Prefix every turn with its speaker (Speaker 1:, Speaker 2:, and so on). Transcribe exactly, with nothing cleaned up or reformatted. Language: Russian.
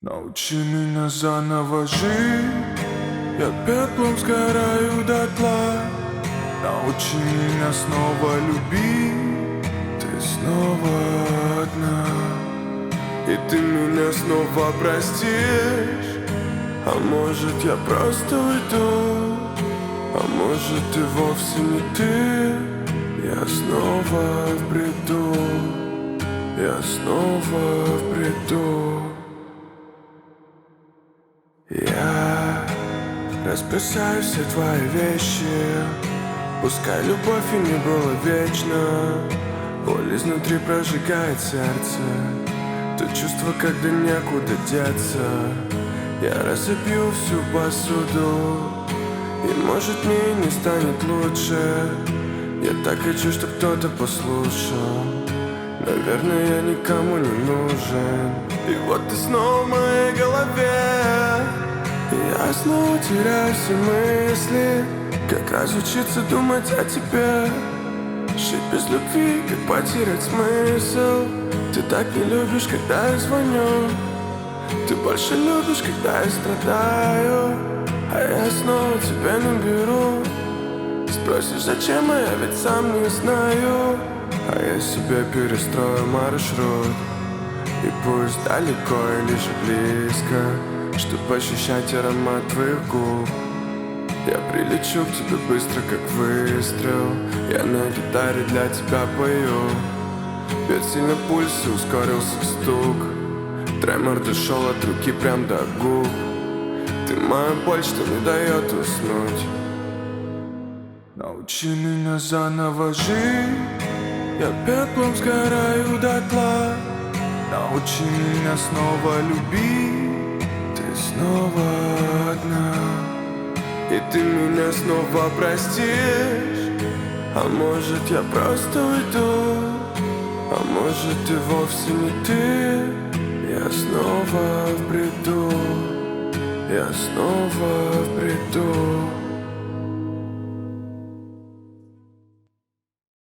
Speaker 1: Научи меня заново жить, я пеплом сгораю дотла. Научи меня снова любить, ты снова одна. И ты меня снова простишь, а может я просто уйду, а может и вовсе не ты. Я снова в бреду, я снова в бреду. Я разбросаю все твои вещи, пускай любовь и не была вечна. Боль изнутри прожигает сердце, то чувство, когда некуда деться. Я разобью всю посуду, и может мне и не станет лучше. Я так хочу, чтоб кто-то послушал. Наверное, я никому не нужен. И вот ты снова в моей голове, и я снова теряю все мысли. Как разучиться думать о тебе? Жить без любви, как потерять смысл. Ты так не любишь, когда я звоню, ты больше любишь, когда я страдаю. А я снова тебя наберу. Спросишь, зачем, а я ведь сам не знаю. А я себе перестрою маршрут, и пусть далеко или же близко, чтоб ощущать аромат твоих губ. Я прилечу к тебе быстро, как выстрел. Я на гитаре для тебя пою. Бьет сильно пульс и ускорился стук. Тремор дошел от руки прям до губ. Ты моя боль, что не дает уснуть. Научи меня заново жить, я пеплом сгораю дотла. Научи меня снова любить, ты снова одна. И ты меня снова простишь, а может я просто уйду, а может и вовсе не ты. Я снова в бреду, я снова в бреду.